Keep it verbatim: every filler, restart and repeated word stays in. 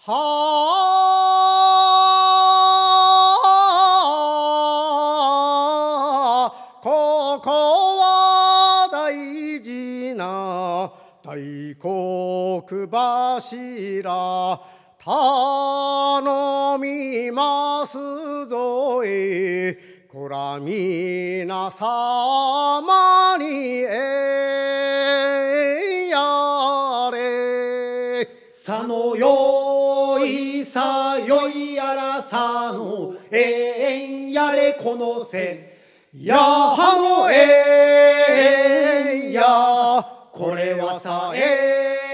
はあ、ここは大事な大黒柱頼みますぞえ、こら皆様にえやれ。 さのよいさよいやらさのえんやれこのせやはのえんや、これはさえ